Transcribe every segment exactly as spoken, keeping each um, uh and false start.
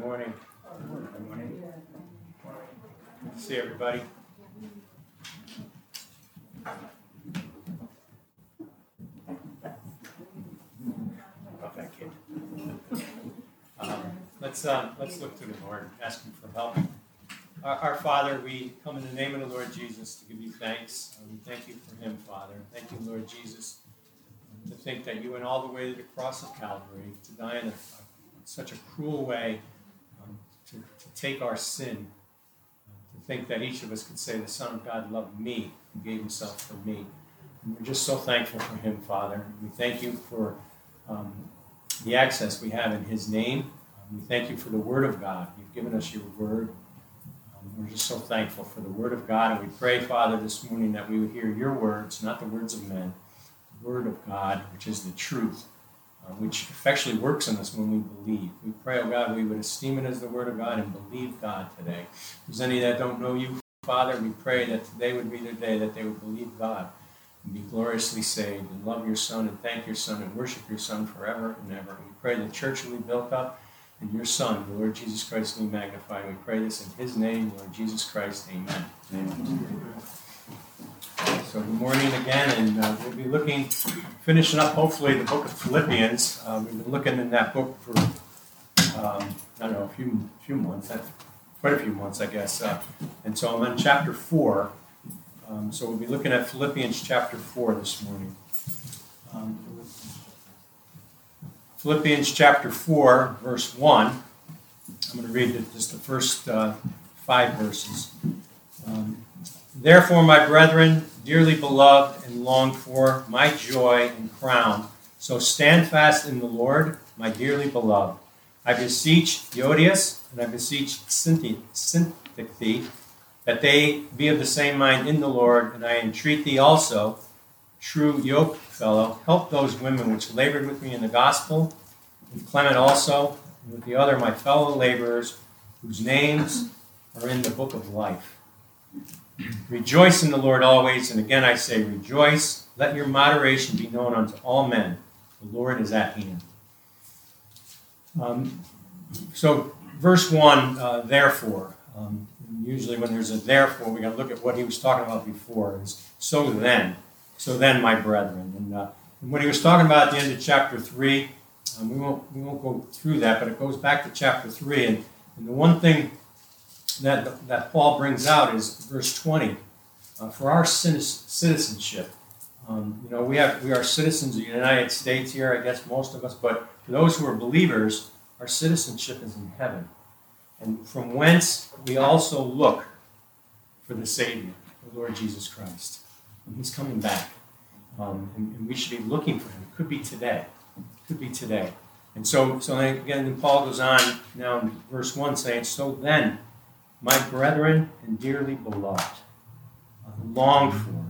morning. Good morning. Good to see everybody. Love that kid. Um, let's uh, let's look to the Lord, ask Him for help. Our, our Father, we come in the name of the Lord Jesus to give you thanks. Uh, we thank you for Him, Father. Thank you, Lord Jesus, to think that you went all the way to the cross of Calvary to die in a, such a cruel way, um, to, to take our sin, uh, to think that each of us could say, the Son of God loved me and gave Himself for me. And we're just so thankful for Him, Father. We thank you for um, the access we have in His name. Um, we thank you for the Word of God. You've given us your Word. Um, we're just so thankful for the Word of God. And we pray, Father, this morning that we would hear your words, not the words of men, the Word of God, which is the truth. Uh, which effectually works in us when we believe. We pray, oh God, we would esteem it as the Word of God and believe God today. If there's any that don't know you, Father, we pray that today would be their day that they would believe God and be gloriously saved and love your Son and thank your Son and worship your Son forever and ever. And we pray the church will be built up and your Son, the Lord Jesus Christ, will be magnified. We pray this in His name, Lord Jesus Christ. Amen. Amen. So good morning again, and uh, we'll be looking, finishing up hopefully the book of Philippians. Uh, we've been looking in that book for, um, I don't know, a few few months, quite a few months, I guess. Uh, and so I'm on chapter four. Um, so we'll be looking at Philippians chapter four this morning. Um, Philippians chapter four, verse one. I'm going to read just the first uh, five verses. Um, Therefore, my brethren, dearly beloved and longed for, my joy and crown, so stand fast in the Lord, my dearly beloved. I beseech Euodias and I beseech Syntyche that they be of the same mind in the Lord, and I entreat thee also, true yoke fellow, help those women which labored with me in the gospel, with Clement also, and with the other my fellow laborers, whose names are in the book of life. Rejoice in the Lord always, and again I say rejoice. Let your moderation be known unto all men. The Lord is at hand. Um, so, verse one, uh, therefore. Um, usually when there's a therefore, we got to look at what he was talking about before. Is so then, so then, my brethren. And, uh, and what he was talking about at the end of chapter three, um, we won't we won't go through that, but it goes back to chapter three. And, and the one thing that that Paul brings out is verse twenty. Uh, for our citizenship, um, you know, we have we are citizens of the United States here, I guess most of us. But for those who are believers, our citizenship is in heaven, and from whence we also look for the Savior, the Lord Jesus Christ. And He's coming back, um, and, and we should be looking for Him. It could be today. It could be today. And so, so then again, then Paul goes on now in verse one, saying, "So then, my brethren and dearly beloved, uh, longed for."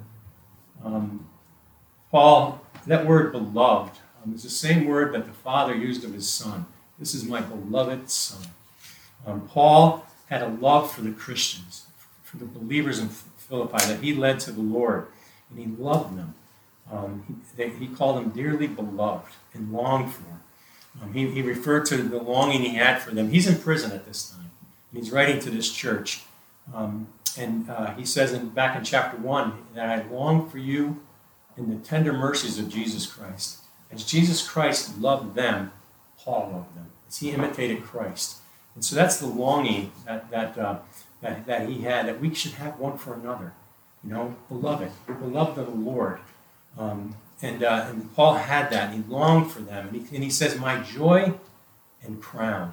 Um, Paul, that word beloved um, is the same word that the Father used of His Son. This is my beloved Son. Um, Paul had a love for the Christians, for the believers in Philippi that he led to the Lord, and he loved them. Um, he, they, he called them dearly beloved and longed for. Um, he, he referred to the longing he had for them. He's in prison at this time. He's writing to this church, um, and uh, he says in, back in chapter one that I long for you in the tender mercies of Jesus Christ. As Jesus Christ loved them, Paul loved them, as he imitated Christ. And so that's the longing that that uh, that, that he had, that we should have one for another. You know, beloved, we're beloved of the Lord. Um, and, uh, and Paul had that, and he longed for them. And he, and he says, my joy and crown.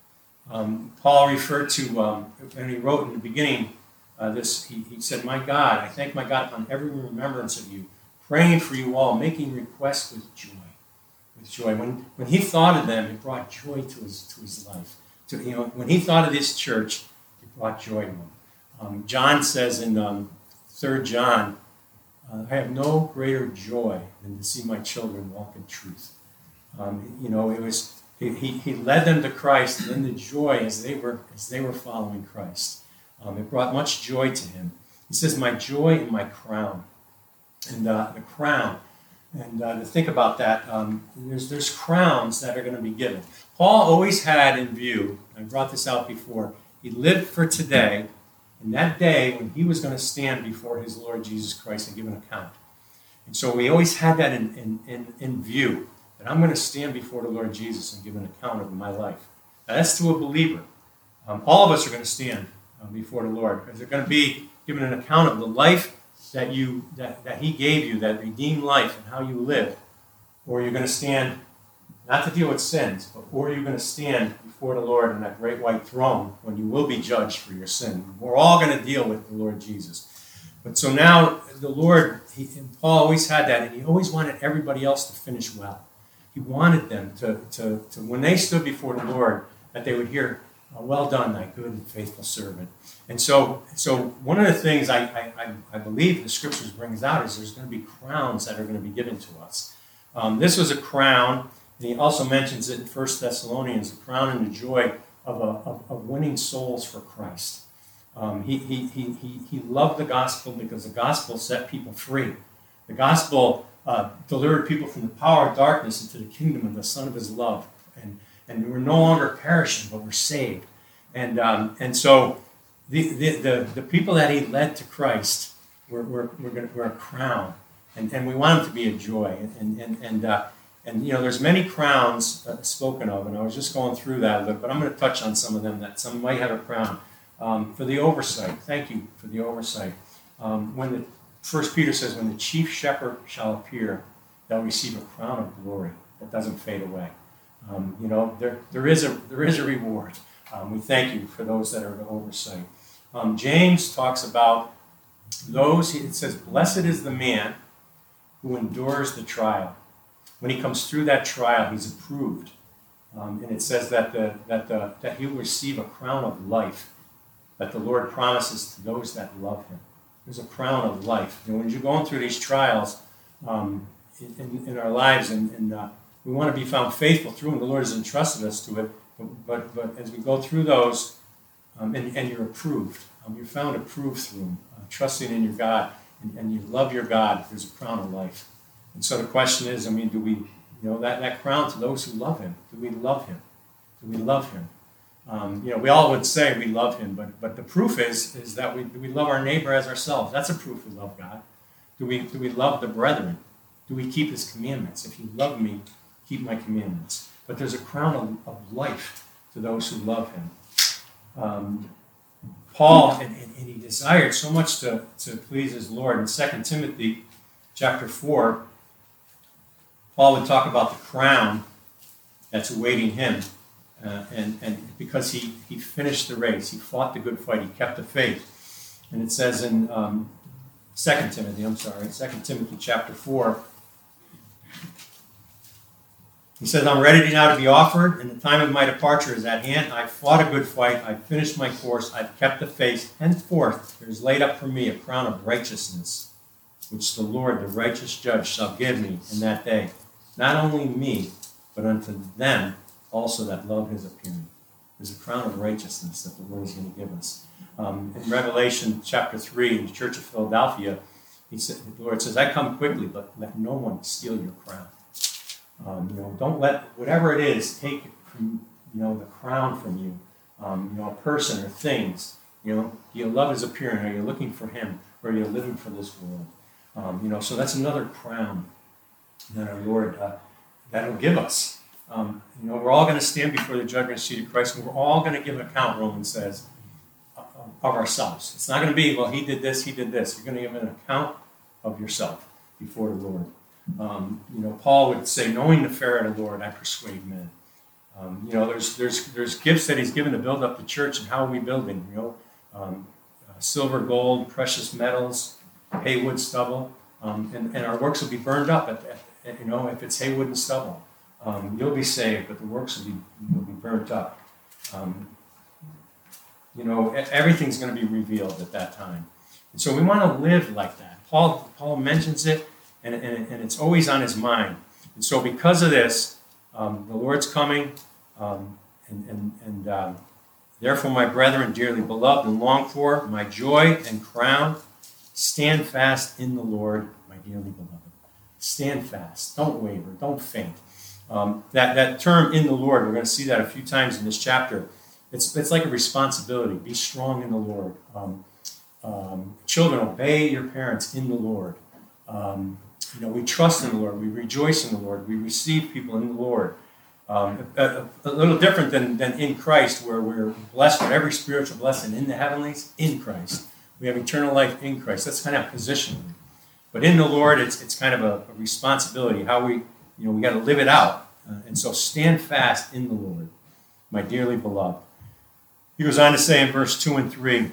Um, Paul referred to, um, when he wrote in the beginning, uh, this, he, he said, my God, I thank my God upon every remembrance of you, praying for you all, making requests with joy. With joy. When, when he thought of them, it brought joy to his, to his life. To, you know, when he thought of this church, it brought joy to him. Um, John says in um, Third John, uh, I have no greater joy than to see my children walk in truth. Um, you know, it was... He, he led them to Christ, and then the joy as they were as they were following Christ. Um, it brought much joy to him. He says, my joy and my crown. And uh, the crown, And uh, to think about that, um, there's, there's crowns that are going to be given. Paul always had in view, I brought this out before, he lived for today, and that day when he was going to stand before his Lord Jesus Christ and give an account. And so we always had that in, in, in, in view, that I'm going to stand before the Lord Jesus and give an account of my life. Now that's to a believer. Um, all of us are going to stand uh, before the Lord, because they're going to be given an account of the life that you that, that he gave you, that redeemed life, and how you lived. Or you're going to stand, not to deal with sins, but or you're going to stand before the Lord on that great white throne when you will be judged for your sin. We're all going to deal with the Lord Jesus. But so now the Lord, he, and Paul always had that, and he always wanted everybody else to finish well. He wanted them to, to, to when they stood before the Lord, that they would hear, oh, well done, thy good and faithful servant. And so, so one of the things I, I, I believe the Scriptures brings out is there's going to be crowns that are going to be given to us. Um, this was a crown, and he also mentions it in First Thessalonians, the crown and the joy of, a, of, of winning souls for Christ. Um, he, he, he, he, he loved the gospel because the gospel set people free. The gospel uh, delivered people from the power of darkness into the kingdom of the Son of his love. And, and we're no longer perishing, but we're saved. And, um, and so the, the, the, the people that he led to Christ were, were, were, gonna, were a crown. And, and we want them to be a joy. And, and, and, uh, and you know, there's many crowns uh, spoken of, and I was just going through that a little, but I'm going to touch on some of them, that some might have a crown. Um, for the oversight, thank you for the oversight. Um, when the First Peter says, when the chief shepherd shall appear, they'll receive a crown of glory that doesn't fade away. Um, you know, there there is a there is a reward. Um, we thank you for those that are the oversight. Um, James talks about those. It says, blessed is the man who endures the trial. When he comes through that trial, he's approved. Um, and it says that the that the that he will receive a crown of life that the Lord promises to those that love him. There's a crown of life. And when you're going through these trials um, in, in our lives, and, and uh, we want to be found faithful through them, the Lord has entrusted us to it. But, but, but as we go through those, um, and, and you're approved, um, you're found approved through them, uh, trusting in your God, and, and you love your God, there's a crown of life. And so the question is, I mean, do we, you know, that, that crown to those who love him, do we love him? Do we love him? Um, you know, we all would say we love him, but but the proof is is that we do we love our neighbor as ourselves. That's a proof we love God. Do we do we love the brethren? Do we keep his commandments? If you love me, keep my commandments. But there's a crown of, of life to those who love him. Um, Paul, and, and, and he desired so much to, to please his Lord. In Second Timothy chapter four, Paul would talk about the crown that's awaiting him. Uh, and, and because he, he finished the race, he fought the good fight, he kept the faith. And it says in um, Second Timothy, I'm sorry, Second Timothy chapter four, he says, I'm ready now to be offered, and the time of my departure is at hand. I've fought a good fight, I've finished my course, I've kept the faith. Henceforth there is laid up for me a crown of righteousness, which the Lord, the righteous judge, shall give me in that day. Not only me, but unto them also that love his appearing. There's a crown of righteousness that the Lord is going to give us. Um, in Revelation chapter three, in the church of Philadelphia, he said, the Lord says, I come quickly, but let no one steal your crown. Um, you know, don't let whatever it is take from, you know, the crown from you. Um, you know, a person or things. You know, do you love his appearing? Are you looking for him, or are you living for this world? Um, you know, so that's another crown that our Lord uh, that'll give us. Um, you know, we're all going to stand before the judgment seat of Christ, and we're all going to give an account, Romans says, of ourselves. It's not going to be, well, he did this, he did this. You're going to give an account of yourself before the Lord. Um, you know, Paul would say, knowing the fear of the Lord, I persuade men. Um, you know, there's there's there's gifts that he's given to build up the church, and how are we building? You know, um, uh, silver, gold, precious metals, hay, wood, stubble, um, and, and our works will be burned up. At, at, you know, if it's hay, wood, and stubble. Um, you'll be saved, but the works will be will be burnt up. Um, you know, everything's going to be revealed at that time, and so we want to live like that. Paul Paul mentions it, and, and, and it's always on his mind. And so, because of this, um, the Lord's coming, um, and and and um, therefore, my brethren, dearly beloved and longed for, my joy and crown, stand fast in the Lord, my dearly beloved. stand fast. Don't waver. Don't faint. Um, that, that term in the Lord, we're going to see that a few times in this chapter. It's, it's like a responsibility. Be strong in the Lord. Um, um, children, obey your parents in the Lord. Um, you know, we trust in the Lord. We rejoice in the Lord. We receive people in the Lord. Um, a, a little different than, than in Christ, where we're blessed with every spiritual blessing in the heavenlies, in Christ. We have eternal life in Christ. That's kind of positionally. But in the Lord, it's it's kind of a, a responsibility, how we, you know, we got to live it out. Uh, and so stand fast in the Lord, my dearly beloved. He goes on to say in verse two and three,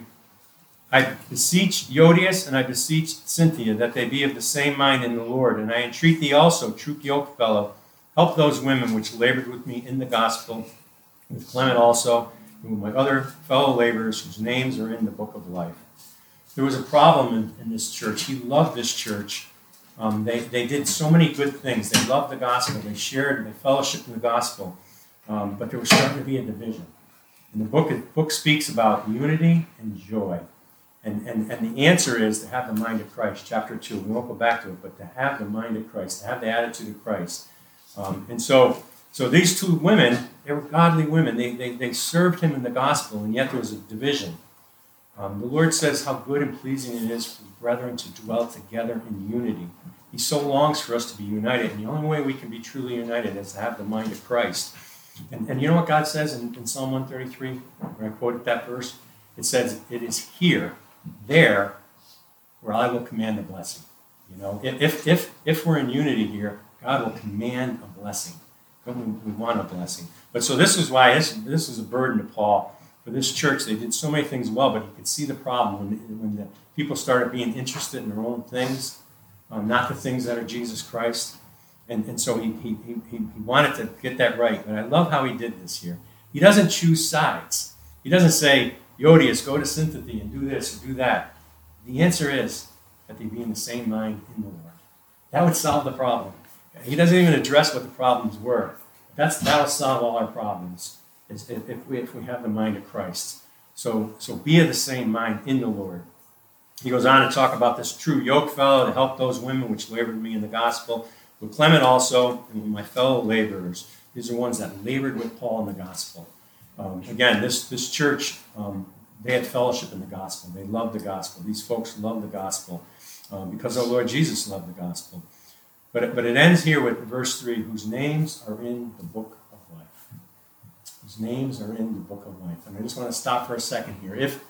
I beseech Euodias and I beseech Cynthia that they be of the same mind in the Lord. And I entreat thee also, true yoke fellow, help those women which labored with me in the gospel, with Clement also, and with my other fellow laborers whose names are in the book of life. There was a problem in, in this church. He loved this church. Um, they, they did so many good things. They loved the gospel. They shared, they fellowshiped in the gospel. Um, but there was starting to be a division. And the book, the book speaks about unity and joy. And, and, and the answer is to have the mind of Christ, chapter two. We won't go back to it, but to have the mind of Christ, to have the attitude of Christ. Um, and so so these two women, they were godly women. They, they, they served him in the gospel, and yet there was a division. Um, the Lord says how good and pleasing it is for brethren to dwell together in unity. He so longs for us to be united, and the only way we can be truly united is to have the mind of Christ. And, and you know what God says in, in Psalm one thirty-three, where I quoted that verse? It says, it is here, there, where I will command the blessing. You know, if if if we're in unity here, God will command a blessing. We, we want a blessing. But so this is why this, this is a burden to Paul. For this church, they did so many things well, but he could see the problem when, when the people started being interested in their own things, um, not the things that are Jesus Christ. And, and so he, he, he, he wanted to get that right. But I love how he did this here. He doesn't choose sides. He doesn't say, Euodias, go to Syntyche and do this or do that. The answer is that they be in the same mind in the Lord. That would solve the problem. He doesn't even address what the problems were. That's, that'll solve all our problems. If we, if we have the mind of Christ. So, so be of the same mind in the Lord. He goes on to talk about this true yoke fellow to help those women which labored with me in the gospel. With Clement also, and with my fellow laborers. These are ones that labored with Paul in the gospel. Um, again, this, this church, um, they had fellowship in the gospel. They loved the gospel. These folks loved the gospel um, because our Lord Jesus loved the gospel. But it, but it ends here with verse three, whose names are in the book of life. Whose names are in the book of life. And I just want to stop for a second here. If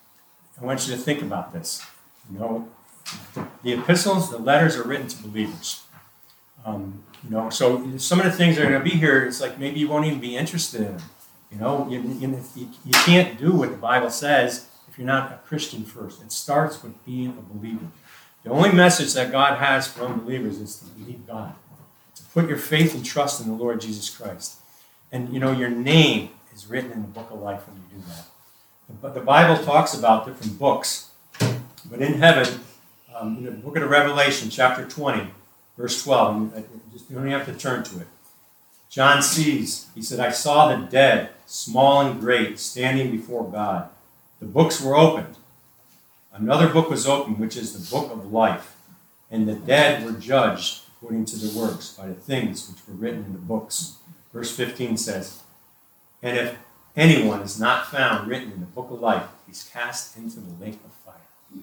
I want you to think about this. You know, the, the epistles, the letters are written to believers. Um, you know, so some of the things that are going to be here, it's like maybe you won't even be interested in them. You know, you, you, you can't do what the Bible says if you're not a Christian first. It starts with being a believer. The only message that God has for unbelievers is to believe God, to put your faith and trust in the Lord Jesus Christ. And, you know, your name is written in the book of life when you do that. But the Bible talks about different books. But in heaven, um, in the book of the Revelation, chapter twenty, verse twelve, you, just, you don't even have to turn to it. John sees, he said, I saw the dead, small and great, standing before God. The books were opened. Another book was opened, which is the book of life. And the dead were judged according to their works by the things which were written in the books. Verse fifteen says, and if anyone is not found written in the book of life, he's cast into the lake of fire.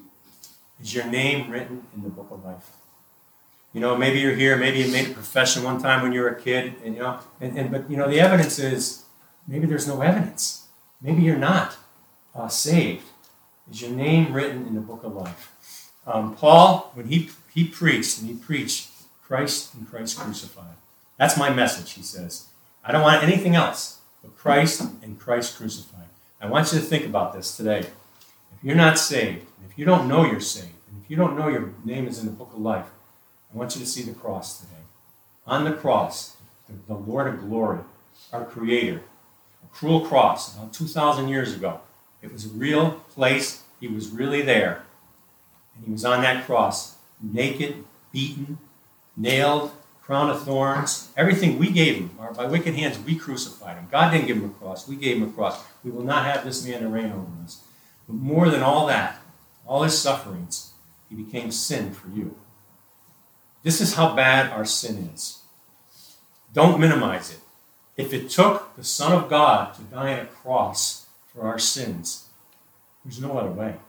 Is your name written in the book of life? You know, maybe you're here, maybe you made a profession one time when you were a kid, and you know, and, and but you know, the evidence is maybe there's no evidence. Maybe you're not uh, saved. Is your name written in the book of life? Um, Paul, when he he preached, and he preached Christ and Christ crucified. That's my message, he says. I don't want anything else but Christ and Christ crucified. I want you to think about this today. If you're not saved, and if you don't know you're saved, and if you don't know your name is in the book of life, I want you to see the cross today. On the cross, the, the Lord of glory, our Creator, a cruel cross about two thousand years ago. It was a real place. He was really there. And he was on that cross, naked, beaten, nailed, crown of thorns, everything we gave him. By wicked hands, we crucified him. God didn't give him a cross. We gave him a cross. We will not have this man to reign over us. But more than all that, all his sufferings, he became sin for you. This is how bad our sin is. Don't minimize it. If it took the Son of God to die on a cross for our sins, there's no other way.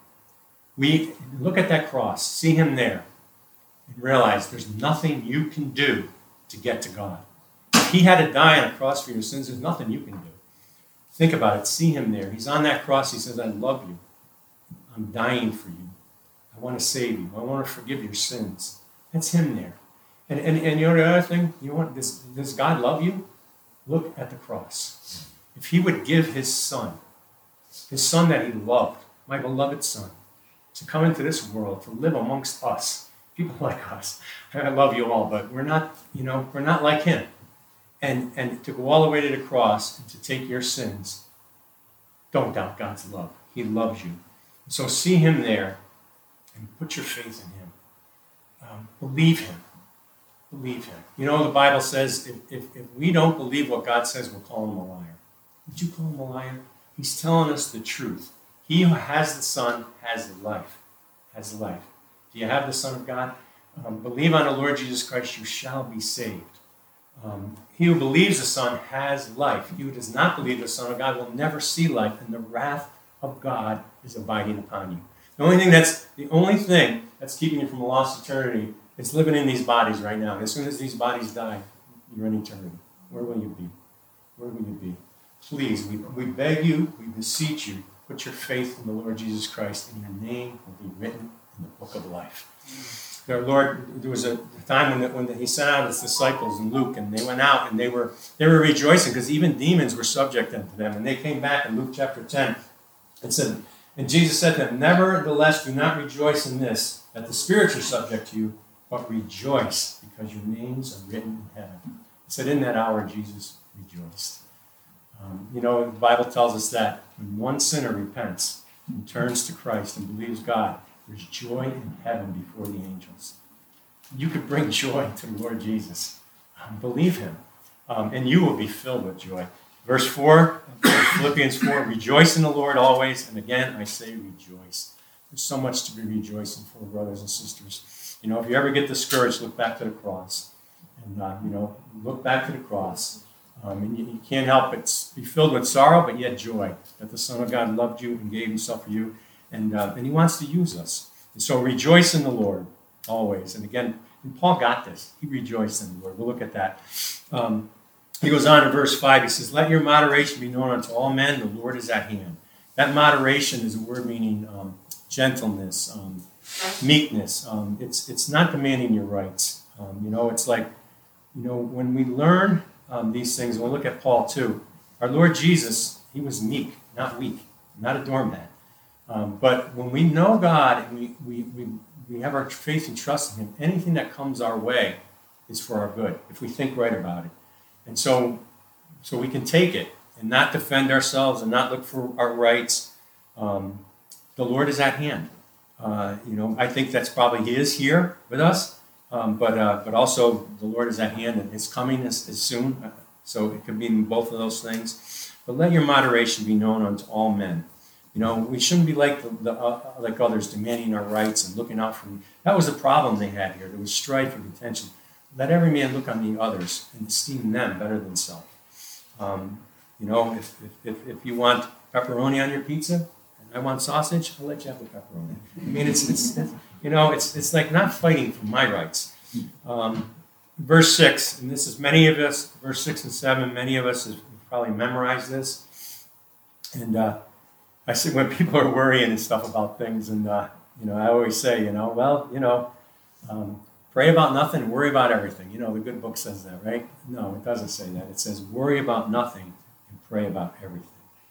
We look at that cross, see him there, and realize there's nothing you can do to get to God. If he had to die on a cross for your sins, there's nothing you can do. Think about it. See him there. He's on that cross. He says, I love you. I'm dying for you. I want to save you. I want to forgive your sins. That's him there. And, and, and you know the other thing? You know what? Does, does God love you? Look at the cross. If he would give his son, his son that he loved, my beloved son, to come into this world, to live amongst us, people like us. I love you all, but we're not, you know, we're not like him. And, and to go all the way to the cross and to take your sins, don't doubt God's love. He loves you. So see him there and put your faith in him. Um, believe him. Believe him. You know, the Bible says if, if, if we don't believe what God says, we'll call him a liar. Would you call him a liar? He's telling us the truth. He who has the Son has life. Has life. Do you have the Son of God? Um, believe on the Lord Jesus Christ, you shall be saved. Um, he who believes the Son has life. He who does not believe the Son of God will never see life, and the wrath of God is abiding upon you. The only thing that's the only thing that's keeping you from a lost eternity is living in these bodies right now. As soon as these bodies die, you're in eternity. Where will you be? Where will you be? Please, we, we beg you, we beseech you, put your faith in the Lord Jesus Christ, and your name will be written in the book of life. Our Lord, there was a time when, when he sent out his disciples in Luke, and they went out and they were they were rejoicing because even demons were subject to them. And they came back in Luke chapter ten and said, and Jesus said to them, nevertheless, do not rejoice in this, that the spirits are subject to you, but rejoice because your names are written in heaven. He said, in that hour, Jesus rejoiced. Um, you know, the Bible tells us that when one sinner repents and turns to Christ and believes God, there's joy in heaven before the angels. You could bring joy to the Lord Jesus. Um, believe him, um, and you will be filled with joy. Verse four, Philippians four, rejoice in the Lord always. And again, I say rejoice. There's so much to be rejoicing for, brothers and sisters. You know, if you ever get discouraged, look back to the cross. And, uh, you know, look back to the cross. Um, and you, you can't help but be filled with sorrow, but yet joy that the Son of God loved you and gave himself for you. And, uh, and he wants to use us. And so rejoice in the Lord always. And again, and Paul got this. He rejoiced in the Lord. We'll look at that. Um, he goes on in verse five. He says, let your moderation be known unto all men. The Lord is at hand. That moderation is a word meaning um, gentleness, um, meekness. Um, it's, it's not demanding your rights. Um, you know, it's like, you know, when we learn um, these things, and we'll look at Paul too, our Lord Jesus, he was meek, not weak, not a doormat. Um, but when we know God and we, we, we, we have our faith and trust in him, anything that comes our way is for our good, if we think right about it. And so, so we can take it and not defend ourselves and not look for our rights. Um, the Lord is at hand. Uh, you know, I think that's probably he is here with us, um, but uh, but also the Lord is at hand and his coming is, is soon. So it could mean both of those things. But let your moderation be known unto all men. You know, we shouldn't be like the, the uh, like others, demanding our rights and looking out for them. That was the problem they had here. There was strife and contention. Let every man look on the others and esteem them better than self. Um, you know, if, if if you want pepperoni on your pizza and I want sausage, I'll let you have the pepperoni. I mean, it's it's, it's you know, it's it's like not fighting for my rights. Um, verse six, and this is many of us. Verse six and seven, many of us have probably memorized this, and. Uh, I see when people are worrying and stuff about things, and uh, you know, I always say, you know, well, you know, um, pray about nothing, worry about everything. You know, the good book says that, right? No, it doesn't say that. It says worry about nothing and pray about everything.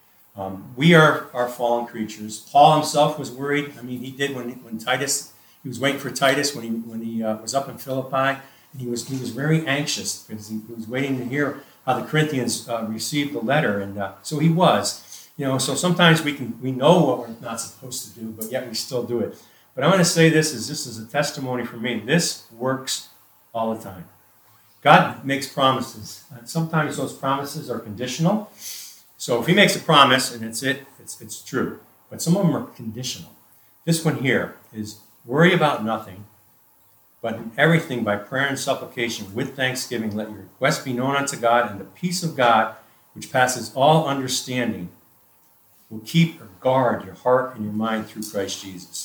Um, we are our fallen creatures. Paul himself was worried. I mean, he did when when Titus. He was waiting for Titus when he when he uh, was up in Philippi, and he was he was very anxious because he, he was waiting to hear how the Corinthians uh, received the letter, and uh, so he was. You know, so sometimes we can we know what we're not supposed to do, but yet we still do it. But I'm going to say this is this is a testimony for me. This works all the time. God makes promises. And sometimes those promises are conditional. So if he makes a promise and it's it, it's it's true. But some of them are conditional. This one here is worry about nothing But in everything, by prayer and supplication, with thanksgiving, let your requests be known unto God, and the peace of God, which passes all understanding, will keep or guard your heart and your mind through Christ Jesus.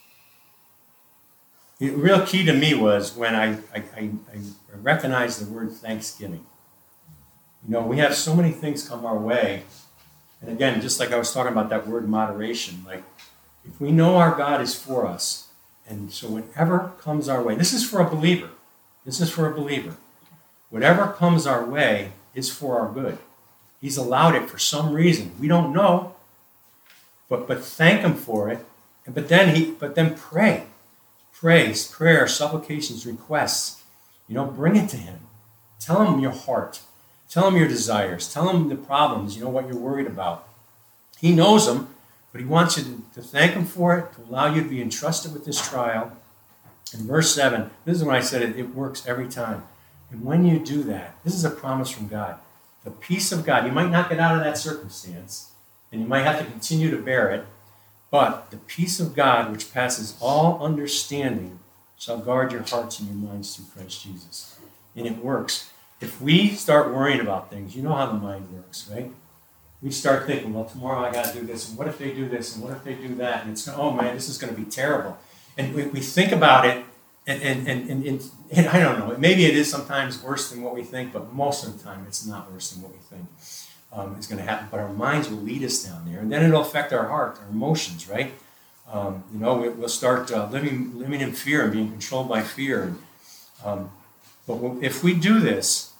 The real key to me was when I, I, I, I recognized the word thanksgiving. You know, we have so many things come our way. And again, just like I was talking about that word moderation, like if we know our God is for us, and so whatever comes our way, this is for a believer. This is for a believer. Whatever comes our way is for our good. He's allowed it for some reason. We don't know, but but thank him for it. And but then he but then pray. Praise, prayer, supplications, requests. You know, bring it to him. Tell him your heart. Tell him your desires. Tell him the problems, you know, what you're worried about. He knows them, but he wants you to, to thank him for it, to allow you to be entrusted with this trial. In verse seven, this is when I said it, it works every time. And when you do that, this is a promise from God. The peace of God, you might not get out of that circumstance, and you might have to continue to bear it, but the peace of God, which passes all understanding, shall guard your hearts and your minds through Christ Jesus. And it works. If we start worrying about things, you know how the mind works, right? We start thinking, well, tomorrow I got to do this, and what if they do this, and what if they do that? And it's, oh man, this is going to be terrible. And we, we think about it, and, and, and, and, and, and I don't know, maybe it is sometimes worse than what we think, but most of the time it's not worse than what we think. Um, is going to happen, but our minds will lead us down there, and then it'll affect our heart, our emotions, right? Um, you know, we, we'll start uh, living living in fear and being controlled by fear. And, um, but if we do this,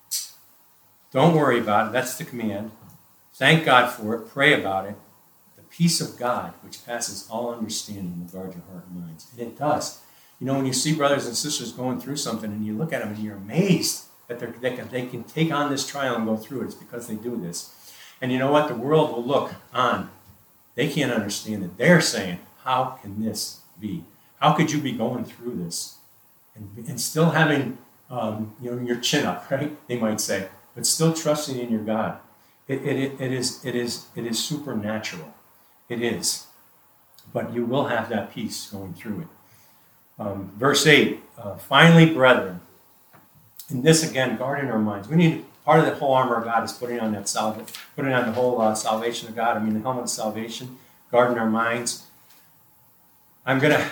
don't worry about it. That's the command. Thank God for it. Pray about it. The peace of God, which passes all understanding, will guard your heart and minds. And it does. You know, when you see brothers and sisters going through something, and you look at them and you're amazed that they're, they, can, they can take on this trial and go through it. It's because they do this. And you know what? The world will look on. They can't understand it. They're saying, how can this be? How could you be going through this? And, and still having um, you know, your chin up, right? They might say, but still trusting in your God. It, it, it, is, it, is, it is supernatural. It is. But you will have that peace going through it. Um, verse eight, uh, finally, brethren, and this again, guarding our minds. We need part of the whole armor of God is putting on that salvation, putting on the whole uh, salvation of God. I mean, the helmet of salvation, guarding our minds. I'm gonna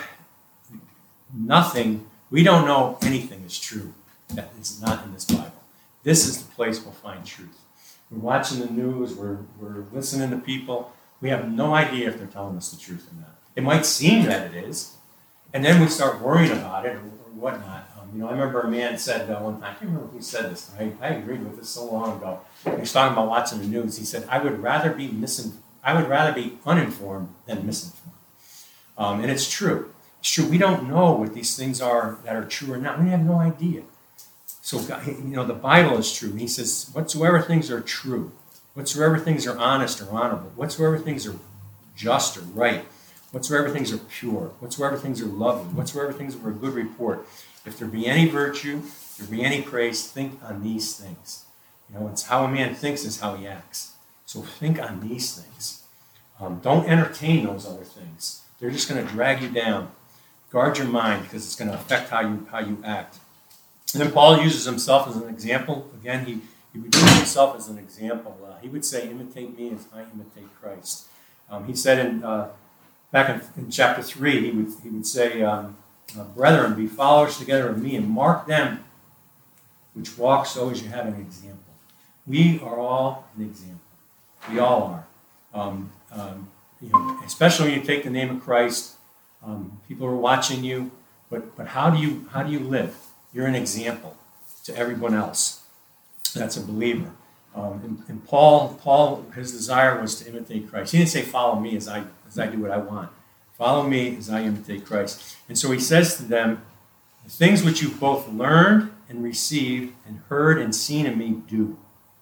nothing. We don't know anything is true that is not in this Bible. This is the place we'll find truth. We're watching the news. We're we're listening to people. We have no idea if they're telling us the truth or not. It might seem that it is, and then we start worrying about it or, or whatnot. You know, I remember a man said uh, one time, I can't remember who said this, but I, I agreed with this so long ago. He was talking about watching the news. He said, I would rather be misin- I would rather be uninformed than misinformed. Um, and it's true. It's true. We don't know what these things are that are true or not. We have no idea. So, God, you know, the Bible is true. He says, whatsoever things are true, whatsoever things are honest or honorable, whatsoever things are just or right, whatsoever things are pure, whatsoever things are lovely, whatsoever things are a good report, if there be any virtue, if there be any praise, think on these things. You know, it's how a man thinks is how he acts. So think on these things. Um, don't entertain those other things. They're just going to drag you down. Guard your mind because it's going to affect how you how you act. And then Paul uses himself as an example. Again, he, he would use himself as an example. Uh, he would say, imitate me as I imitate Christ. Um, he said in uh, back in, in chapter three, he would he would say, um, Uh, brethren, be followers together of me, and mark them which walk so as you have an example. We are all an example. We all are. Um, um, you know, especially when you take the name of Christ, um, people are watching you. But but how do you how do you live? You're an example to everyone else. That's a believer. Um, and, and Paul Paul his desire was to imitate Christ. He didn't say follow me as I as I do what I want. Follow me as I imitate Christ. And so he says to them, the things which you've both learned and received and heard and seen in me, do.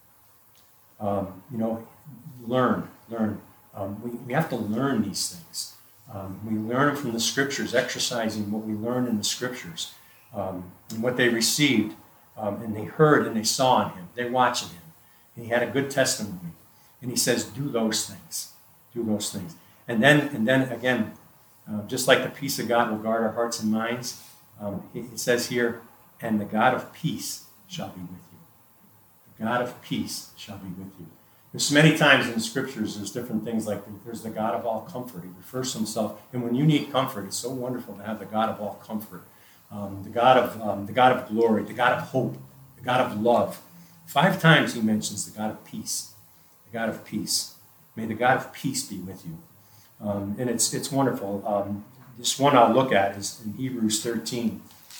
Um, you know, learn, learn. Um, we, we have to learn these things. Um, we learn from the Scriptures, exercising what we learned in the Scriptures um, and what they received um, and they heard and they saw in him. They're watching him. And he had a good testimony. And he says, do those things. Do those things. And then, and then again, Uh, just like the peace of God will guard our hearts and minds, Um, it says here, and the God of peace shall be with you. The God of peace shall be with you. There's many times in the scriptures, there's different things like there's the God of all comfort. He refers to himself. And when you need comfort, it's so wonderful to have the God of all comfort. Um, the God of um, the God of glory, the God of hope, the God of love. Five times he mentions the God of peace. The God of peace. May the God of peace be with you. Um, and it's it's wonderful. Um, this one I'll look at is in Hebrews thirteen.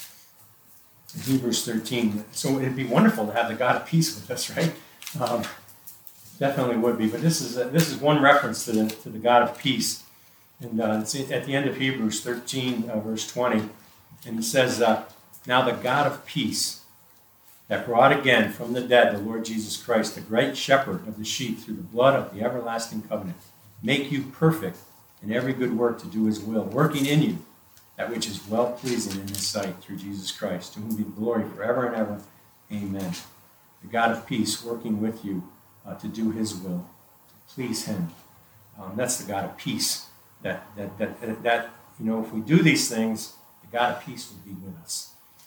In Hebrews thirteen. So it'd be wonderful to have the God of peace with us, right? Um, definitely would be. But this is a, this is one reference to the to the God of peace, and uh, it's at the end of Hebrews thirteen, uh, verse twenty, and he says, uh, "Now the God of peace, that brought again from the dead the Lord Jesus Christ, the great shepherd of the sheep, through the blood of the everlasting covenant, make you perfect in every good work to do his will, working in you that which is well-pleasing in his sight, through Jesus Christ, to whom be the glory forever and ever. Amen." The God of peace working with you uh, to do his will, to please him. Um, that's the God of peace. That, that, that, that, that, you know, if we do these things, the God of peace will be with us.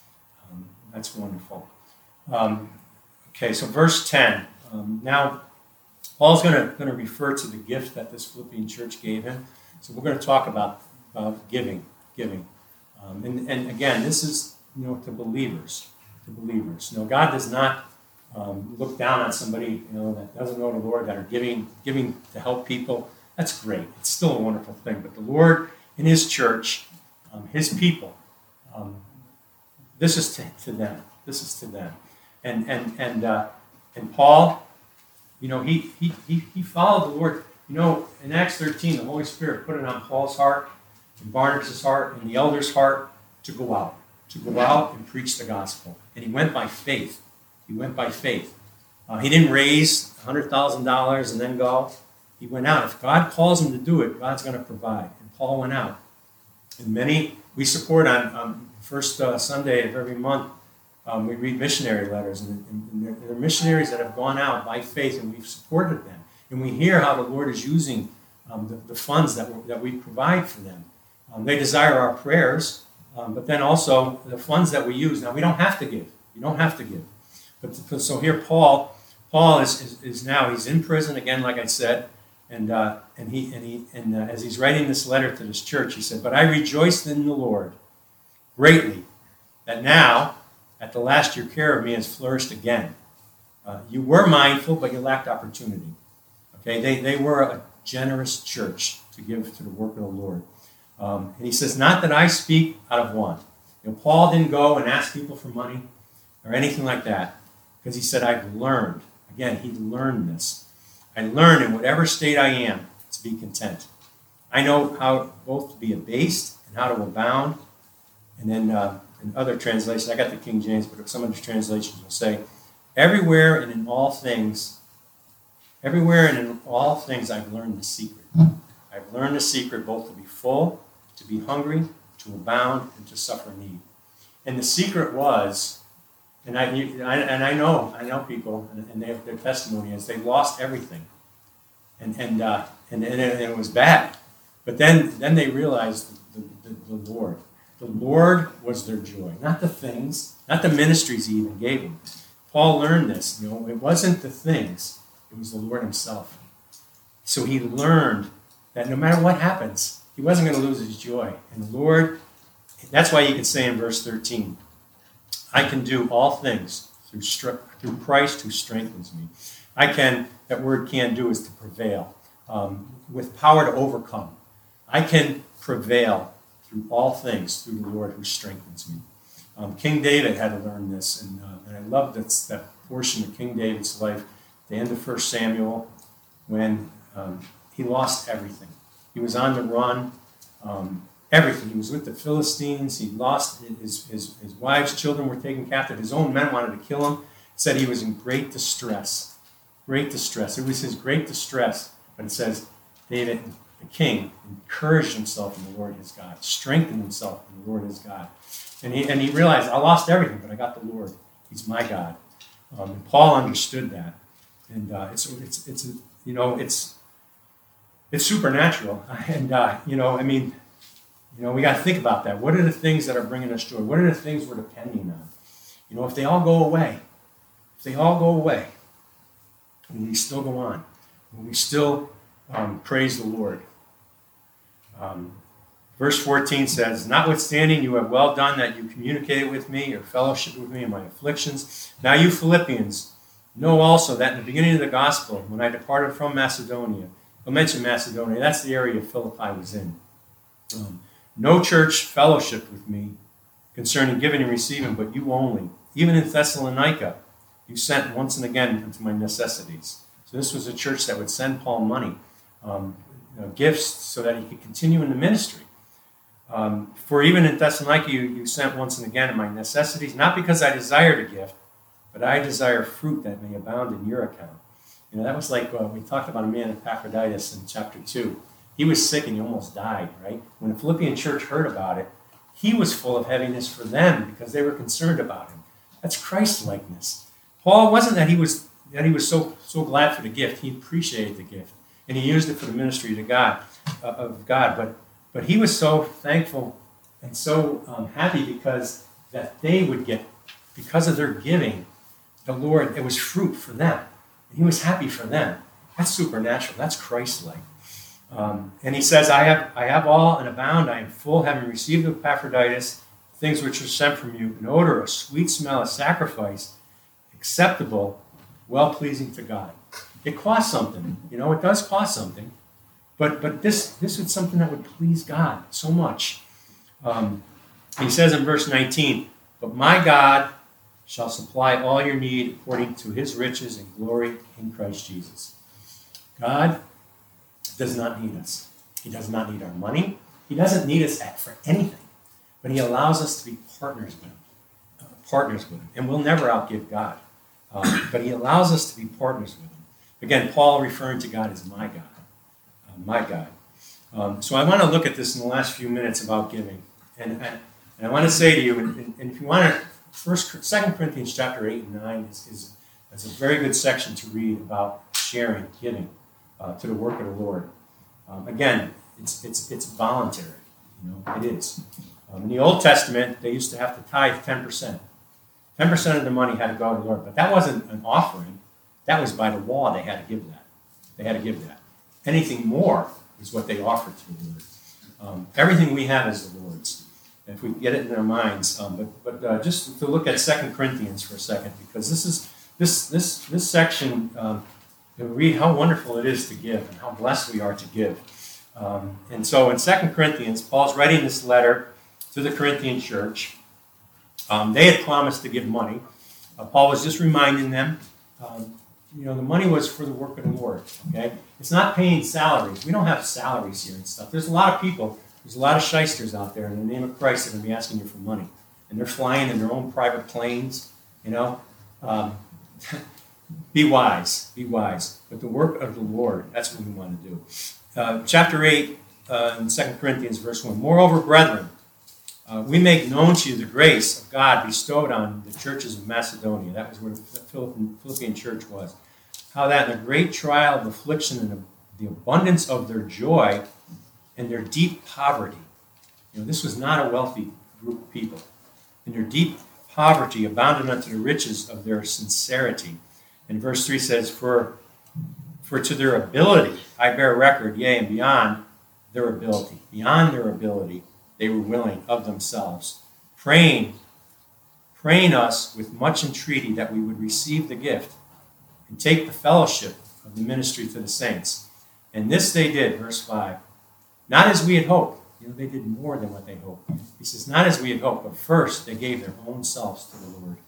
Um, that's wonderful. Um, okay, so verse ten. Um, now, Paul's going to going to refer to the gift that this Philippian church gave him. So we're going to talk about, about giving, giving, um, and and again, this is you know to believers, to believers. You know, God does not um, look down on somebody you know that doesn't know the Lord, that are giving giving to help people. That's great. It's still a wonderful thing. But the Lord in His church, um, His people, um, this is to, to them. This is to them. And and and uh, and Paul, you know, he he he he followed the Lord. You know, in Acts thirteen, the Holy Spirit put it on Paul's heart, and Barnabas' heart, and the elders' heart to go out, to go out and preach the gospel. And he went by faith. He went by faith. Uh, he didn't raise one hundred thousand dollars and then go. He went out. If God calls him to do it, God's going to provide. And Paul went out. And many, we support on um, first uh, Sunday of every month, um, we read missionary letters. And, and there, there are missionaries that have gone out by faith, and we've supported them. And we hear how the Lord is using um, the, the funds that, we that we provide for them. Um, they desire our prayers, um, but then also the funds that we use. Now, we don't have to give. You don't have to give. But so here, Paul, Paul is, is, is now, he's in prison again, like I said. And uh, and he and he and uh, as he's writing this letter to this church, he said, "But I rejoiced in the Lord greatly that now, at the last, your care of me has flourished again. Uh, you were mindful, but you lacked opportunity." Okay, they they were a generous church to give to the work of the Lord. Um, and he says, "Not that I speak out of want." You know, Paul didn't go and ask people for money or anything like that, because he said, "I've learned." Again, he learned this. I learn in whatever state I am to be content. I know how both to be abased and how to abound. And then uh, in other translations, I got the King James, but some of the translations will say, everywhere and in all things, everywhere and in all things I've learned the secret. I've learned the secret both to be full, to be hungry, to abound, and to suffer need. And the secret was, And I, and I know, I know people, and they have their testimony is they lost everything, and and uh, and, and it was bad. But then, then they realized the, the, the Lord, the Lord was their joy, not the things, not the ministries He even gave them. Paul learned this. You know, it wasn't the things; it was the Lord Himself. So he learned that no matter what happens, he wasn't going to lose his joy. And the Lord, that's why you can say in verse thirteen. I can do all things through through Christ who strengthens me. I can, that word can do is to prevail, um, with power to overcome. I can prevail through all things through the Lord who strengthens me. Um, King David had to learn this, and, uh, and I love that, that portion of King David's life, the end of First Samuel, when um, he lost everything. He was on the run. Um, Everything. He was with the Philistines. He lost his, his, his wives, children were taken captive. His own men wanted to kill him. It said he was in great distress. Great distress. It was his great distress. But it says, David, the king, encouraged himself in the Lord his God, strengthened himself in the Lord his God. And he, and he realized, I lost everything, but I got the Lord. He's my God. Um, and Paul understood that. And uh, it's, it's, it's, you know, it's, it's supernatural. And, uh, you know, I mean, You know, we got to think about that. What are the things that are bringing us joy? What are the things we're depending on? You know, if they all go away, if they all go away, will we still go on? Will we still um, praise the Lord? Um, verse fourteen says, "Notwithstanding, you have well done that you communicated with me, or fellowship with me in my afflictions. Now you Philippians know also that in the beginning of the gospel, when I departed from Macedonia," I'll mention Macedonia, that's the area Philippi was in. Um, "no church fellowship with me concerning giving and receiving, but you only. Even in Thessalonica, you sent once and again unto my necessities." So this was a church that would send Paul money, um, you know, gifts, so that he could continue in the ministry. Um, "For even in Thessalonica, you, you sent once and again in my necessities, not because I desired a gift, but I desire fruit that may abound in your account." You know, that was like, uh, we talked about a man, Epaphroditus, in chapter two. He was sick and he almost died, right? When the Philippian church heard about it, he was full of heaviness for them because they were concerned about him. That's Christ-likeness. Paul wasn't that he was that he was so so glad for the gift. He appreciated the gift, and he used it for the ministry to God uh, of God. But but he was so thankful and so um, happy because that they would get, because of their giving, the Lord, it was fruit for them. And he was happy for them. That's supernatural. That's Christ-like. Um, and he says, I have I have all and abound. I am full, having received of Epaphroditus things which are sent from you, an odor, a sweet smell, a sacrifice, acceptable, well-pleasing to God. It costs something. You know, it does cost something. But but this, this is something that would please God so much. Um, he says in verse nineteen, "But my God shall supply all your need according to his riches and glory in Christ Jesus." God does not need us. He does not need our money. He doesn't need us for anything. But he allows us to be partners with him. Uh, partners with him. And we'll never outgive God. Um, but he allows us to be partners with him. Again, Paul referring to God as my God. Uh, my God. Um, so I want to look at this in the last few minutes about giving. And, and, and I want to say to you, and, and if you want to, First, Second Corinthians chapter eight and nine is, is, is a very good section to read about sharing, giving uh, to the work of the Lord. Um, again, it's it's it's voluntary. You know, it is. Um, in the Old Testament, they used to have to tithe ten percent. ten percent of the money had to go to the Lord, but that wasn't an offering. That was by the law. They had to give that. They had to give that. Anything more is what they offered to the Lord. Um, everything we have is the Lord's. If we get it in our minds, um, but but uh, just to look at Second Corinthians for a second, because this is this this this section, um, to read how wonderful it is to give and how blessed we are to give. Um, and so in Second Corinthians, Paul's writing this letter to the Corinthian church. Um, they had promised to give money. Uh, Paul was just reminding them, um, you know, the money was for the work of the Lord. Okay, it's not paying salaries. We don't have salaries here and stuff. There's a lot of people. There's a lot of shysters out there in the name of Christ that are going to be asking you for money. And they're flying in their own private planes, you know. Um, be wise, be wise. But the work of the Lord, that's what we want to do. Uh, chapter eight uh, in Second Corinthians, verse one. "Moreover, brethren, uh, we make known to you the grace of God bestowed on the churches of Macedonia." That was where the Philippian, Philippian church was. "How that in the great trial of affliction and the abundance of their joy and their deep poverty," you know, this was not a wealthy group of people, "in their deep poverty abounded unto the riches of their sincerity." And verse three says, For for to their ability I bear record, yea, and beyond their ability, beyond their ability, they were willing of themselves, praying, praying us with much entreaty that we would receive the gift and take the fellowship of the ministry to the saints. And this they did," verse five, "not as we had hoped." You know, they did more than what they hoped. He says, "not as we had hoped, but first they gave their own selves to the Lord,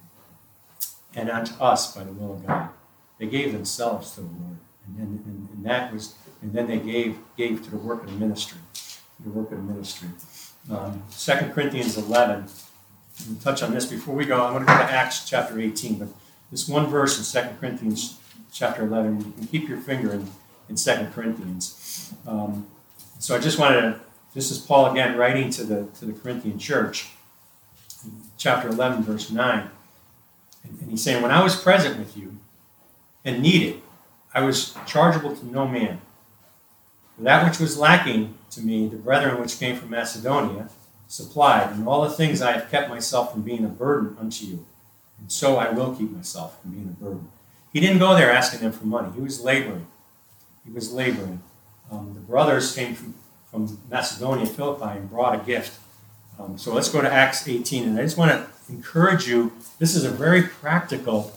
and unto us by the will of God." They gave themselves to the Lord, and then and, and that was, and then they gave gave to the work of the ministry, to the work of the ministry. Um, Second Corinthians eleven. We'll touch on this before we go. I'm going to go to Acts chapter eighteen, but this one verse in Second Corinthians chapter eleven. You can keep your finger in in Second Corinthians. Um, So I just wanted to, this is Paul again writing to the to the Corinthian church, chapter eleven, verse nine. And, and he's saying, "When I was present with you and needed, I was chargeable to no man. For that which was lacking to me the brethren which came from Macedonia supplied, and all the things I have kept myself from being a burden unto you. And so I will keep myself from being a burden. He didn't go there asking them for money. He was laboring. He was laboring. Um, the brothers came from, from Macedonia, Philippi, and brought a gift. Um, so let's go to Acts eighteen. And I just want to encourage you. This is a very practical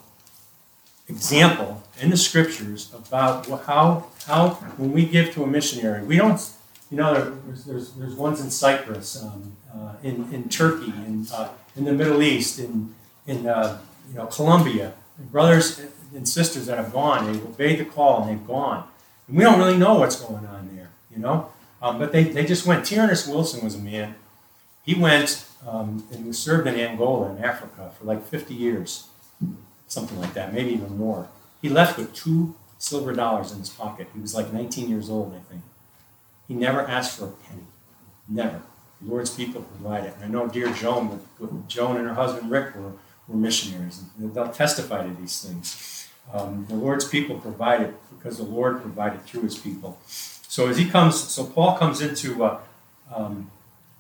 example in the scriptures about how, how when we give to a missionary, we don't, you know, there's, there's, there's ones in Cyprus, um, uh, in, in Turkey, in, uh, in the Middle East, in, in uh, you know, Colombia. Brothers and sisters that have gone, they've obeyed the call and they've gone. And we don't really know what's going on there, you know. Um, but they, they just went. T. Ernest Wilson was a man. He went um, and was served in Angola in Africa for like fifty years, something like that, maybe even more. He left with two silver dollars in his pocket. He was like nineteen years old, I think. He never asked for a penny. Never. The Lord's people provided. And I know dear Joan, with, with Joan and her husband Rick were, were missionaries. And they'll testify to these things. Um, the Lord's people provided because the Lord provided through his people. So as he comes, so Paul comes into uh, um,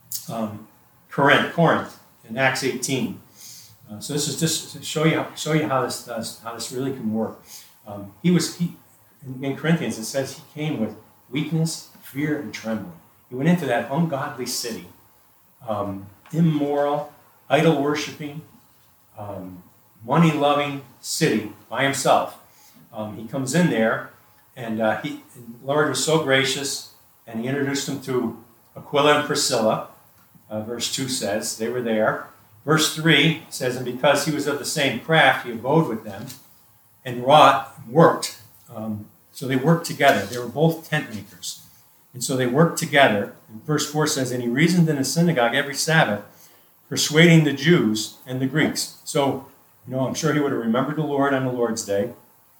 um, Corinth, Corinth in Acts eighteen. Uh, so this is just to show you show you how this does, how this really can work. Um, he was he in, in Corinthians. It says he came with weakness, fear, and trembling. He went into that ungodly city, um, immoral, idol worshiping, um, money loving city by himself. Um, he comes in there, and uh, he and the Lord was so gracious, and he introduced him to Aquila and Priscilla. Uh, verse two says they were there. Verse three says, and because he was of the same craft, he abode with them and wrought and worked. Um, so they worked together. They were both tent makers. And so they worked together. And verse four says, and he reasoned in the synagogue every Sabbath, persuading the Jews and the Greeks. So, you know, I'm sure he would have remembered the Lord on the Lord's Day.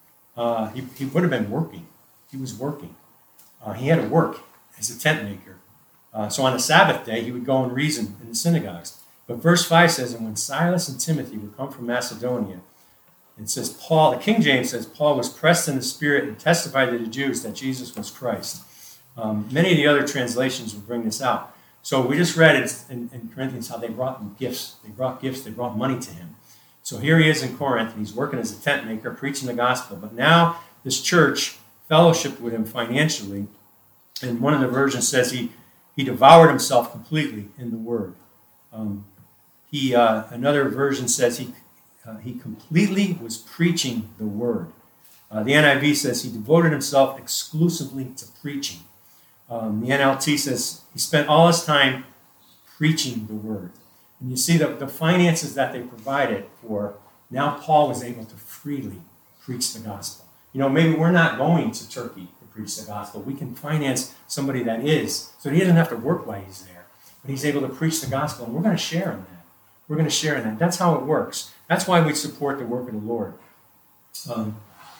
Uh, he, he would have been working. He was working. Uh, he had to work as a tent maker. Uh, so on the Sabbath day, he would go and reason in the synagogues. But verse five says, and when Silas and Timothy were come from Macedonia, it says Paul, the King James says, Paul was pressed in the Spirit and testified to the Jews that Jesus was Christ. Um, many of the other translations will bring this out. So we just read in, in Corinthians how they brought them gifts. They brought gifts. They brought money to him. So here he is in Corinth, and he's working as a tent maker, preaching the gospel. But now this church fellowshiped with him financially. And one of the versions says he, he devoured himself completely in the word. Um, he uh, another version says he uh, he completely was preaching the word. Uh, the N I V says he devoted himself exclusively to preaching. Um, the N L T says he spent all his time preaching the word. And you see the, the finances that they provided for, now Paul was able to freely preach the gospel. You know, maybe we're not going to Turkey to preach the gospel. We can finance somebody that is, so he doesn't have to work while he's there. But he's able to preach the gospel, and we're going to share in that. We're going to share in that. That's how it works. That's why we support the work of the Lord. Um,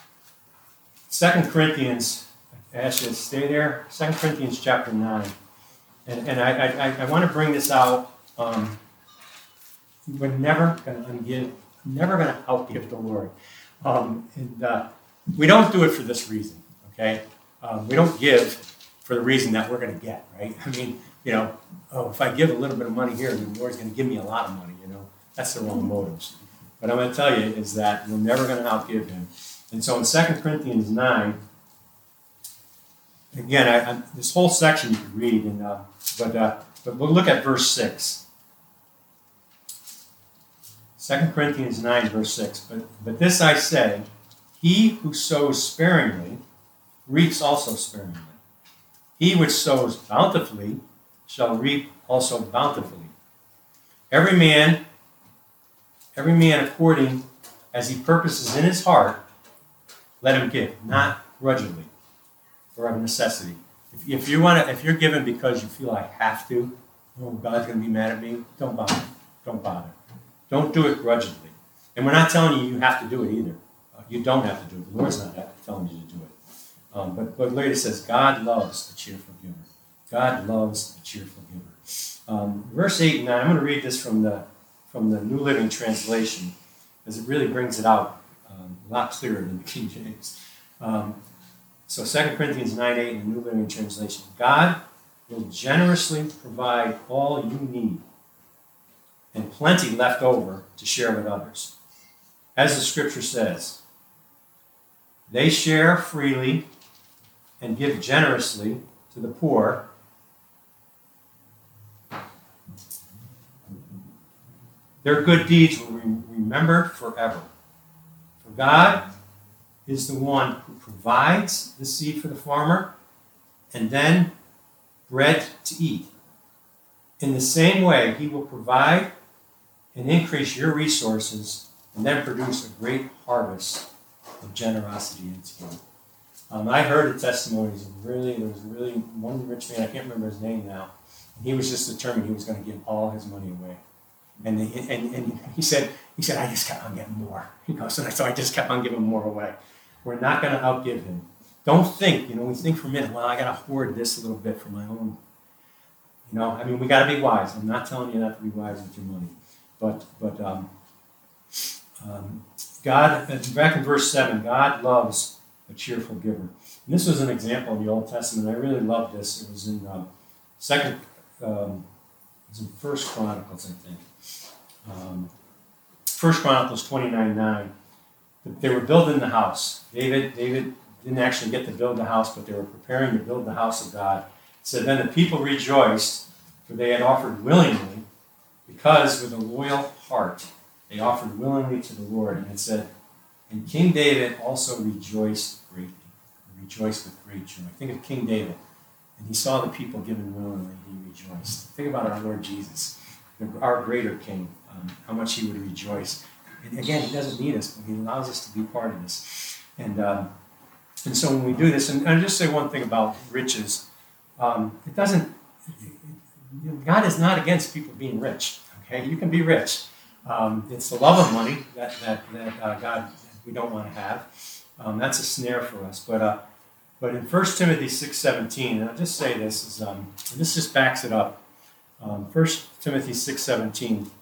Second Corinthians, Ashes, stay there. Second Corinthians chapter nine. And, and I, I, I want to bring this out. Um, we're never going to ungive, never going to outgive the Lord. Um, and uh, we don't do it for this reason, okay? Um, we don't give for the reason that we're going to get, right? I mean, you know, oh, if I give a little bit of money here, the Lord's going to give me a lot of money, you know. That's the wrong motives. But I'm going to tell you is that we're never going to outgive him. And so in Second Corinthians nine, again, I, I, this whole section you could read, and, uh, but, uh, but we'll look at verse six. Second Corinthians nine, verse six. But, but this I say, he who sows sparingly reaps also sparingly. He which sows bountifully shall reap also bountifully. Every man, every man according as he purposes in his heart, let him give, not grudgingly or of necessity. If, if you want to, if you're giving because you feel I have to, oh, God's going to be mad at me, don't bother. Don't bother. Don't do it grudgingly. And we're not telling you you have to do it either. Uh, you don't have to do it. The Lord's not telling you to do it. Um, but, but later it says, God loves a cheerful giver. God loves a cheerful giver. Um, verse eight and nine, I'm going to read this from the from the New Living Translation, because it really brings it out um, a lot clearer than the King James. Um, so Second Corinthians nine eight in the New Living Translation. God will generously provide all you need and plenty left over to share with others. As the scripture says, they share freely and give generously to the poor. Their good deeds will be remembered forever. For God is the one who provides the seed for the farmer and then bread to eat. In the same way, he will provide and increase your resources and then produce a great harvest of generosity into you. Um, I heard the testimonies of really, there was really one rich man, I can't remember his name now, and he was just determined he was going to give all his money away. And, the, and, and he said, he said, I just kept on getting more. He goes, and so I just kept on giving more away. We're not going to outgive him. Don't think, you know, we think for a minute, well, I got to hoard this a little bit for my own. You know, I mean, we got to be wise. I'm not telling you not to be wise with your money. But, but um, um, God, back in verse seven, God loves a cheerful giver. And this was an example in the Old Testament. I really love this. It was in um, second, um, it was in First Chronicles, I think. Um, First Chronicles twenty-nine nine. They were building the house. David, David didn't actually get to build the house, but they were preparing to build the house of God. It said, then the people rejoiced, for they had offered willingly, because with a loyal heart they offered willingly to the Lord. And it said, and King David also rejoiced greatly. He rejoiced with great joy. Think of King David. And he saw the people giving willingly. He rejoiced. Think about our Lord Jesus, our greater King, um, how much he would rejoice. And again, he doesn't need us, but he allows us to be part of this. And um, and so when we do this, and I'll just say one thing about riches. Um, it doesn't, God is not against people being rich. Okay, you can be rich. Um, it's the love of money that, that, that uh, God, we don't want to have. Um, that's a snare for us. But uh, but in First Timothy six seventeen, and I'll just say this, is, um, and this just backs it up. Um, First Timothy six seventeen,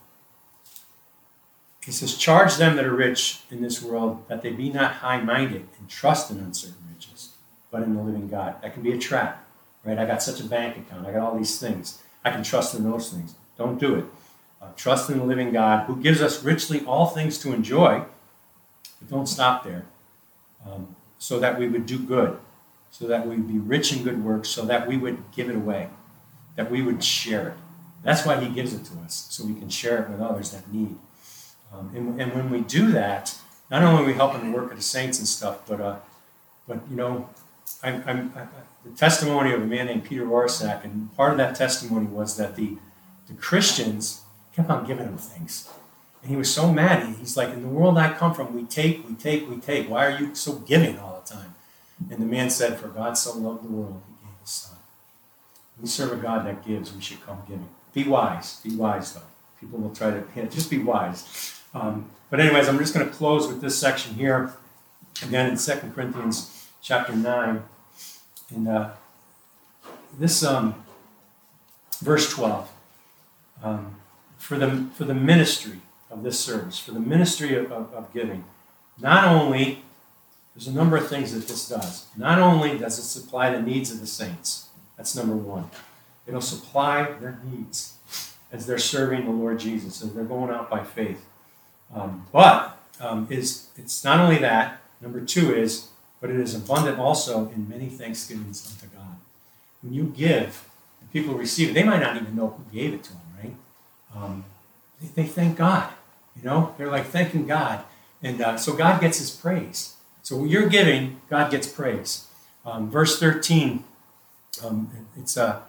he says, charge them that are rich in this world that they be not high-minded and trust in uncertain riches, but in the living God. That can be a trap, right? I got such a bank account. I got all these things. I can trust in those things. Don't do it. Uh, trust in the living God who gives us richly all things to enjoy, but don't stop there, um, so that we would do good, so that we would be rich in good works, so that we would give it away, that we would share it. That's why he gives it to us, so we can share it with others that need. Um, and, and when we do that, not only are we helping the work of the saints and stuff, but uh, but you know, I'm, I'm, I, the testimony of a man named Peter Orsak, and part of that testimony was that the the Christians kept on giving him things, and he was so mad. He, he's like, in the world I come from, we take, we take, we take. Why are you so giving all the time? And the man said, for God so loved the world, he gave his son. We serve a God that gives. We should come giving. Be wise. Be wise, though. People will try to, yeah, just be wise. Um, but anyways, I'm just going to close with this section here. Again, in Second Corinthians chapter nine. And uh, this, um, verse twelve. Um, for the for the ministry of this service, for the ministry of, of, of giving, not only, there's a number of things that this does. Not only does it supply the needs of the saints. That's number one. It'll supply their needs as they're serving the Lord Jesus, as they're going out by faith. Um, but um, is it's not only that. Number two is, but it is abundant also in many thanksgivings unto God. When you give, and people receive it, they might not even know who gave it to them, right? Um, they, they thank God. You know, they're like thanking God, and uh, so God gets His praise. So when you're giving, God gets praise. Um, verse thirteen, um, it's uh,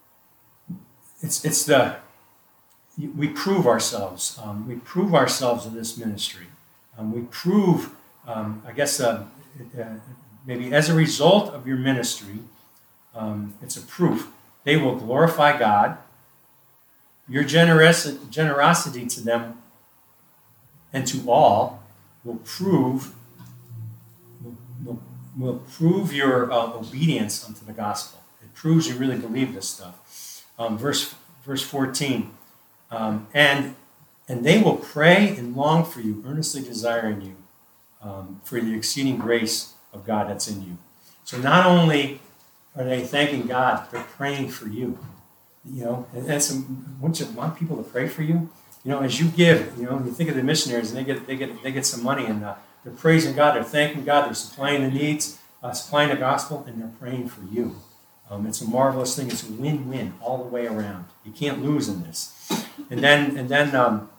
it's it's the we prove ourselves. Um, we prove ourselves in this ministry. Um, we prove, um, I guess, uh, uh, maybe as a result of your ministry, um, it's a proof. They will glorify God. Your generous, generosity to them and to all will prove will, will, will prove your uh, obedience unto the gospel. It proves you really believe this stuff. Um, verse verse fourteen. Um, and and they will pray and long for you, earnestly desiring you, um, for the exceeding grace of God that's in you. So not only Are they thanking God? They're praying for you. You know, and that's wouldn't you want people to pray for you? You know, as you give, you know, you think of the missionaries, and they get they get they get some money, and uh, they're praising God, they're thanking God, they're supplying the needs, uh, supplying the gospel, and they're praying for you. Um, it's a marvelous thing. It's a win-win all the way around. You can't lose in this. And then and then um,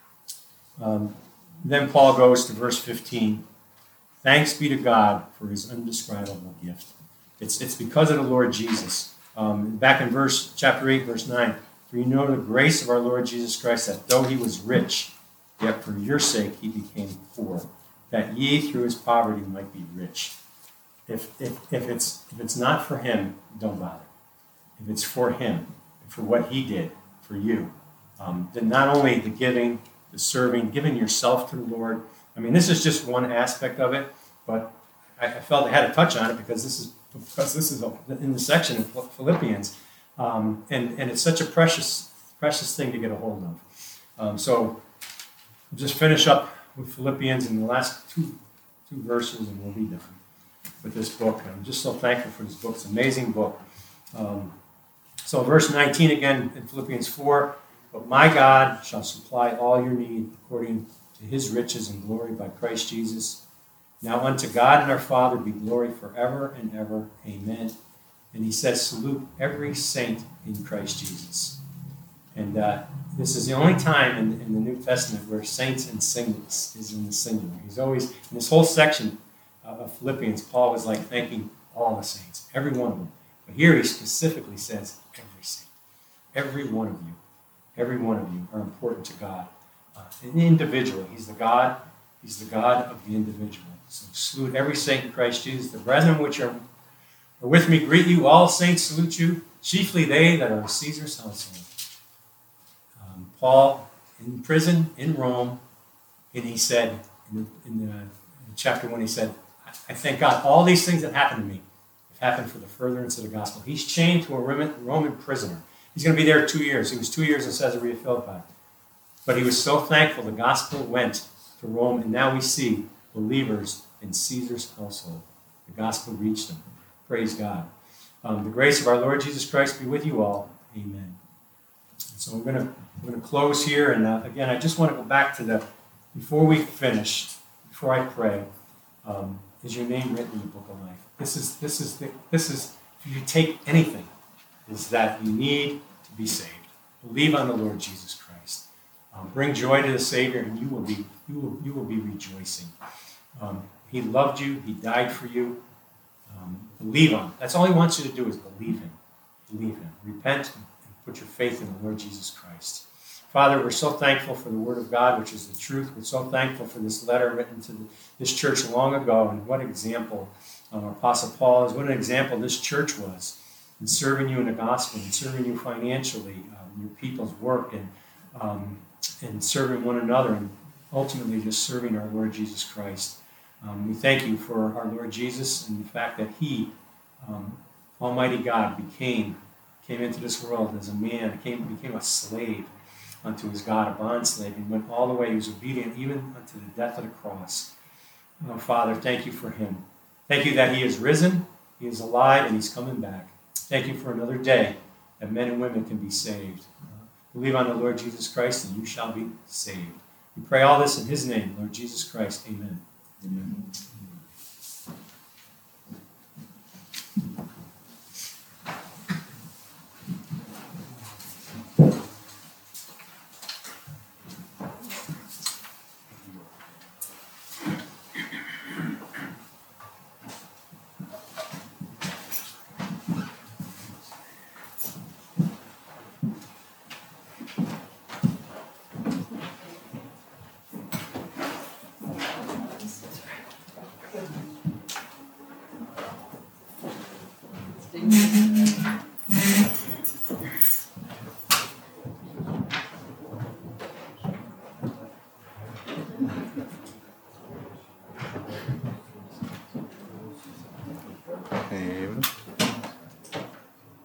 um, then Paul goes to verse fifteen. Thanks be to God for His undescribable gift. It's it's because of the Lord Jesus. Um, back in verse chapter eight, verse nine, for you know the grace of our Lord Jesus Christ, that though He was rich, yet for your sake He became poor, that ye through His poverty might be rich. If if if it's if it's not for Him, don't bother. If it's for Him, for what He did for you, um, then not only the giving, the serving, giving yourself to the Lord. I mean, this is just one aspect of it, but I, I felt I had to touch on it because this is. Because this is in the section of Philippians, um, and, and it's such a precious precious thing to get a hold of. Um, so we'll just finish up with Philippians in the last two two verses, and we'll be done with this book. And I'm just so thankful for this book. It's an amazing book. Um, so verse nineteen again in Philippians four, but my God shall supply all your need according to His riches and glory by Christ Jesus. Now unto God and our Father be glory forever and ever. Amen. And he says, salute every saint in Christ Jesus. And uh, this is the only time in, in the New Testament where saints and singles is in the singular. He's always, in this whole section of Philippians, Paul was like thanking all the saints, every one of them. But here he specifically says, every saint, every one of you, every one of you are important to God. Uh, individually, he's the God, he's the God of the individual. So salute every saint in Christ Jesus. The brethren which are, are with me greet you. All saints salute you, chiefly they that are of Caesar's household. Um, Paul in prison in Rome, and he said, in, the, in, the, in chapter one, he said, I thank God all these things that happened to me have happened for the furtherance of the gospel. He's chained to a Roman, Roman prisoner. He's going to be there two years. He was two years in Caesarea Philippi. But he was so thankful the gospel went to Rome, and now we see believers in Caesar's household. The gospel reached them. Praise God. Um, the grace of our Lord Jesus Christ be with you all. Amen. So we're going to we're going to close here, and uh, again, I just want to go back to the before we finish, before I pray. Um, is your name written in the book of life? This is this is the, this is if you take anything, is that you need to be saved. Believe on the Lord Jesus Christ. Um, bring joy to the Savior, and you will be you will you will be rejoicing. Um, he loved you. He died for you. Um, believe on him. That's all he wants you to do is believe him. Believe him. Repent and put your faith in the Lord Jesus Christ. Father, we're so thankful for the Word of God, which is the truth. We're so thankful for this letter written to the, this church long ago, and what example um, Apostle Paul is. What an example this church was in serving you in the gospel, and serving you financially, um, your people's work, and um, and serving one another, and ultimately just serving our Lord Jesus Christ. Um, we thank you for our Lord Jesus and the fact that He, um, Almighty God, became came into this world as a man, came became a slave unto his God, a bond slave, and went all the way. He was obedient even unto the death of the cross. Oh, Father, thank you for Him. Thank you that He is risen, He is alive, and He's coming back. Thank you for another day that men and women can be saved. Uh, believe on the Lord Jesus Christ, and you shall be saved. We pray all this in His name, Lord Jesus Christ. Amen. Amen.